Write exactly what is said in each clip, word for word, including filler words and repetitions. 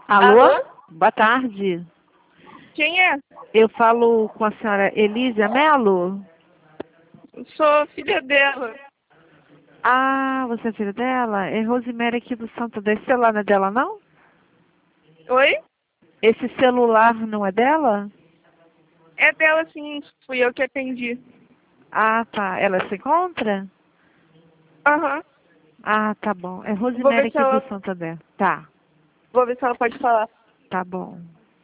Alô? Alô? Boa tarde. Quem é? Eu falo com a senhora Elísia Melo? Eu sou filha dela. Ah, você é filha dela? É Rosemary aqui do Santo André. Esse celular não é dela, não? Oi? Esse celular não é dela? É dela sim, fui eu que atendi. Ah, tá. Ela se encontra? Aham. Ah, tá bom. É Vou Rosemary ver se aqui do ela. Santo André. Tá, Vou ver se ela pode falar. tá bom.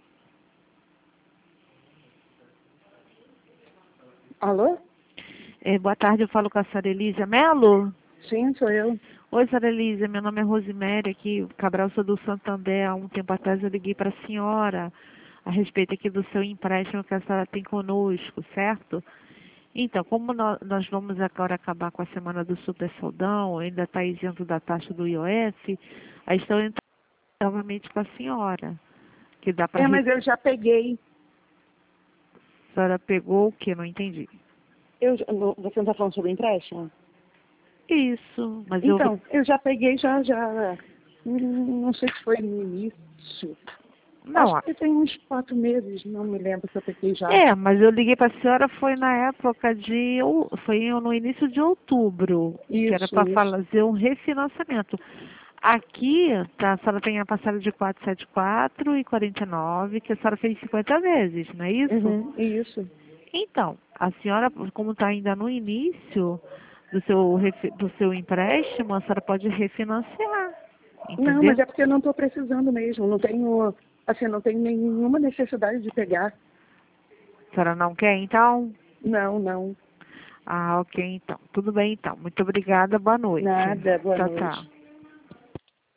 Alô? É, boa tarde, eu falo com a senhora Elísia Melo? Sim, sou eu. Oi, senhora Elísia, meu nome é Rosemary, aqui, Cabral, sou do Santander. Há um tempo atrás eu liguei para a senhora a respeito aqui do seu empréstimo que a senhora tem conosco, certo? Então, como nó- nós vamos agora acabar com a semana do Super Soldão, ainda está isento da taxa do I O F, aí estou entrando novamente com a senhora, que dá para... É, mas eu já peguei. A senhora pegou o que? Não entendi. Eu, já- não- você não está falando sobre empréstimo? Isso, mas eu... Então, eu já peguei, já, já. hum, Não sei se foi no início. Não, Acho que tem uns quatro meses, não me lembro se eu peguei já. é, mas eu liguei para a senhora foi na época de, ou- foi no início de outubro, que era Isso, para isso. fazer um refinanciamento. Aqui, tá, a senhora tem a parcela de quatrocentos e setenta e quatro e quarenta e nove, que a senhora fez cinquenta vezes, não é isso? Uhum, isso. Então, a senhora, como está ainda no início do seu, refi- do seu empréstimo, a senhora pode refinanciar, Não, entendeu? mas é porque eu não estou precisando mesmo. Não tenho, assim, não tenho nenhuma necessidade de pegar. A senhora não quer, então? Não, não. Ah, ok, então. Tudo bem, então. Muito obrigada, boa noite. Nada. Boa Tchau, noite. tchau.